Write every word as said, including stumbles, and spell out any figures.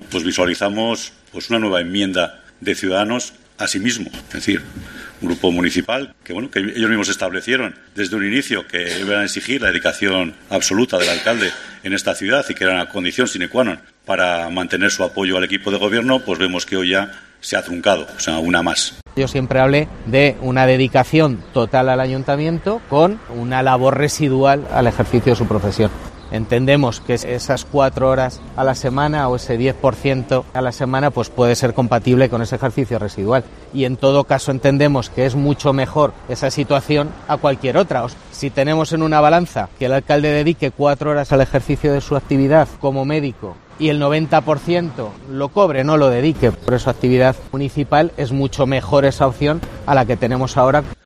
pues visualizamos pues una nueva enmienda de Ciudadanos a sí mismo, es decir, un grupo municipal que bueno que ellos mismos establecieron desde un inicio que iban a exigir la dedicación absoluta del alcalde en esta ciudad y que era una condición sine qua non para mantener su apoyo al equipo de gobierno, pues vemos que hoy ya se ha truncado, o sea, una más. Yo siempre hablé de una dedicación total al ayuntamiento con una labor residual al ejercicio de su profesión. Entendemos que esas cuatro horas a la semana o ese diez por ciento a la semana pues puede ser compatible con ese ejercicio residual y en todo caso entendemos que es mucho mejor esa situación a cualquier otra. Si tenemos en una balanza que el alcalde dedique cuatro horas al ejercicio de su actividad como médico y el noventa por ciento lo cobre, no lo dedique por su actividad municipal, es mucho mejor esa opción a la que tenemos ahora.